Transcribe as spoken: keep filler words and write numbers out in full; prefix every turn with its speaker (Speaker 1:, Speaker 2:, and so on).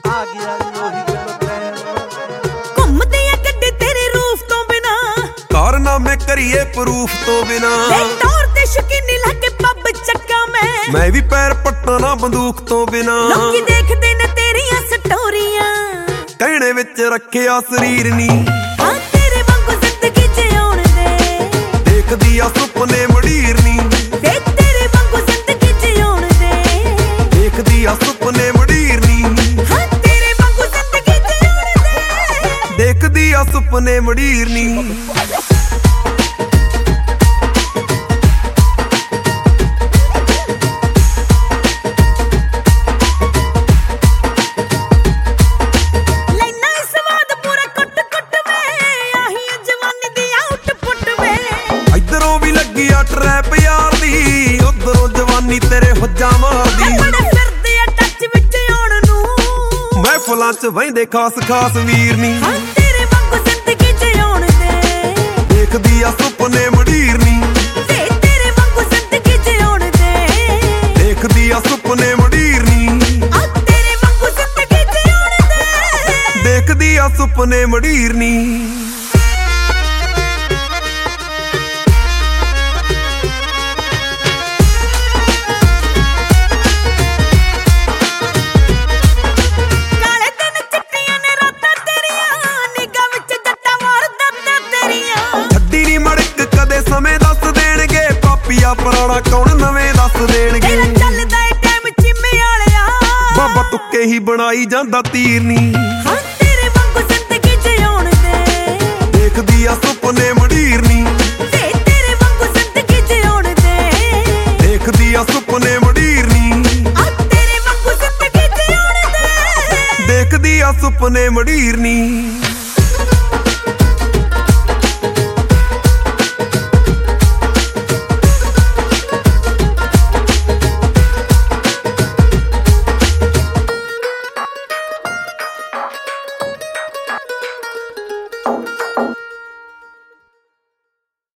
Speaker 1: ਆ ਗਿਆ ਉਹੀ ਗੱਲ
Speaker 2: ਘੁੰਮਦੇ ਆ ਗੱਡੇ ਤੇਰੇ ਰੂਫ ਤੋਂ ਬਿਨਾ
Speaker 3: ਕਾਰਨਾਮੇ ਕਰੀਏ ਪ੍ਰੂਫ ਤੋਂ ਬਿਨਾ
Speaker 2: ਤੌਰ ਤੇ ਸ਼ਕੀਨੀ ਲੱਗੇ ਪੱਬ ਚੱਕਾ ਮੈਂ
Speaker 3: ਮੈਂ ਵੀ ਪੈਰ ਪੱਟਾਂ ਨਾ ਬੰਦੂਕ ਤੋਂ ਬਿਨਾ
Speaker 2: ਲੋਕੀ ਦੇਖਦੇ ਨੇ ਤੇਰੀਆਂ ਸਟੋਰੀਆਂ
Speaker 3: ਕਹਿਣੇ ਵਿੱਚ ਰੱਖਿਆ ਸਰੀਰ ਨੀ
Speaker 2: ਹਾਂ ਤੇਰੇ ਵਾਂਗੂ ਜ਼ਿੰਦਗੀ ਜਿਉਣ ਦੇ
Speaker 3: ਦੇਖਦੀ ਆ ਸੁਪਨੇ ਮੜੀਰ ਨੀ
Speaker 2: ਵੇ ਤੇਰੇ ਵਾਂਗੂ ਜ਼ਿੰਦਗੀ ਜਿਉਣ ਦੇ
Speaker 3: ਦੇਖਦੀ ਆ ਸੁਪਨੇ ਮੜੀਰ ਨੀ
Speaker 2: ਹਾਂ ਤੇਰੇ ਵਾਂਗੂ ਜ਼ਿੰਦਗੀ ਜਿਉਣ ਦੇ
Speaker 3: ਦੇਖਦੀ ਆ ਸੁਪਨੇ ਮੜੀਰ ਨੀ ਟਰੈਪ ਯਾਰ ਦੀ ਉਧਰੋਂ ਜਵਾਨੀ ਤੇਰੇ ਹੁੱਜਾ ਮਾਰਦੀ
Speaker 2: ਫਿਰਦੇ ਆ ਟੱਚ ਵਿੱਚ ਆਉਣ ਨੂੰ
Speaker 3: ਮਹਿਫਲਾਂ ਚ ਵਹਿੰਦੇ ਖਾਸ ਖਾਸ ਵੀਰ ਨੀ
Speaker 2: ਹਾਂ ਤੇਰੇ ਵਾਂਗੂ ਜ਼ਿੰਦਗੀ ਜਿਉਣ ਦੇ
Speaker 3: ਦੇਖਦੀ ਆ ਸੁਪਨੇ ਮੜੀਰ ਨੀ
Speaker 2: ਵੇ ਤੇਰੇ ਵਾਂਗੂ ਜ਼ਿੰਦਗੀ ਜਿਉਣ ਦੇ
Speaker 3: ਦੇਖਦੀ ਆ ਸੁਪਨੇ ਮੜੀਰ ਨੀ
Speaker 2: ਆ ਤੇਰੇ ਵਾਂਗੂ ਜ਼ਿੰਦਗੀ ਜਿਉਣ ਦੇ
Speaker 3: ਦੇਖਦੀ ਆ ਸੁਪਨੇ ਮੜੀਰ ਨੀ ਸਮੇਂ ਦੱਸ ਦੇਣਗੇ ਪਾਪੀਆ ਪੁਰਾਣਾ ਕੌਣ ਨਵੇਂ ਦੱਸ ਦੇਣਗੇ
Speaker 2: ਤੇਰਾ ਚੱਲਦਾ ਏ ਟਾਈਮ ਚਿੰਮੇ ਵਾਲਿਆ
Speaker 3: ਬਾਬਾ ਤੁੱਕੇ ਹੀ ਬਣਾਈ ਜਾਂਦਾ ਤੀਰ ਨੀ
Speaker 2: ਹਾਂ ਤੇਰੇ ਵਾਂਗੂ ਜ਼ਿੰਦਗੀ ਜਿਉਣ ਦੇ
Speaker 3: ਦੇਖਦੀ ਆ ਸੁਪਨੇ ਮੜੀਰ ਨੀ
Speaker 2: ਵੇ ਤੇਰੇ ਵਾਂਗੂ ਜ਼ਿੰਦਗੀ ਜਿਉਣ ਦੇ
Speaker 3: ਦੇਖਦੀ ਆ ਸੁਪਨੇ ਮੜੀਰ ਨੀ
Speaker 2: ਆ ਤੇਰੇ ਵਾਂਗੂ ਜ਼ਿੰਦਗੀ ਜਿਉਣ ਦੇ
Speaker 3: ਦੇਖਦੀ ਆ ਸੁਪਨੇ ਮੜੀਰ ਨੀ